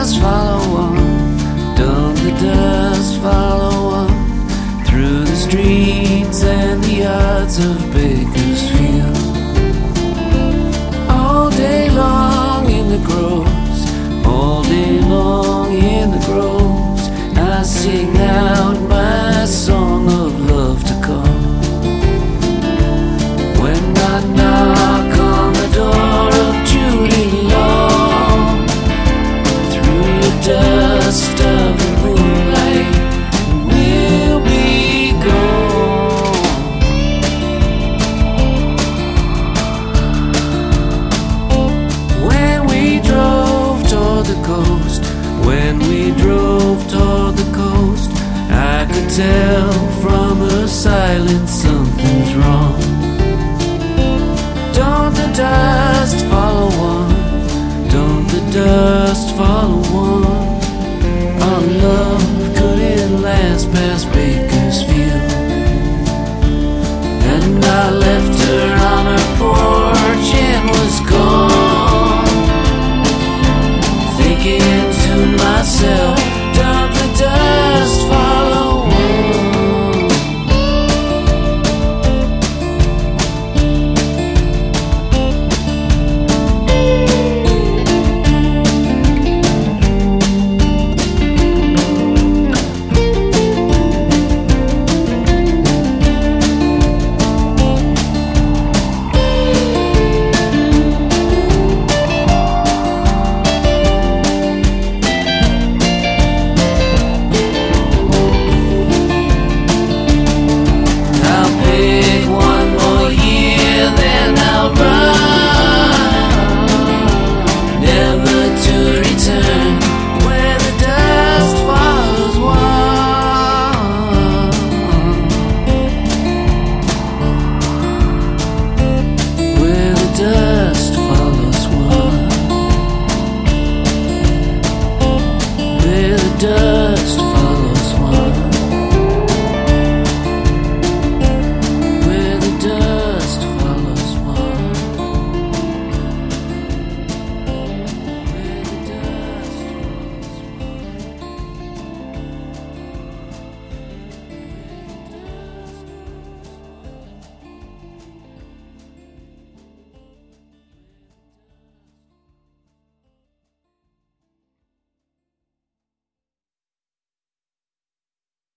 dust follow on, don't the dust follow on, through the streets and the yards of Bakersfield. All day long in the groves, all day long in the groves, I sing out my song of love to come. When I knock on the door of Julie Long, through the dust of the moonlight, we'll be gone. When we drove toward the coast, when we drove toward the coast, I could tell from her silence something's wrong. Don't the dust follow on, don't the dust follow on, our love couldn't last past Bakersfield. And I left her on her porch and was gone, thinking to myself,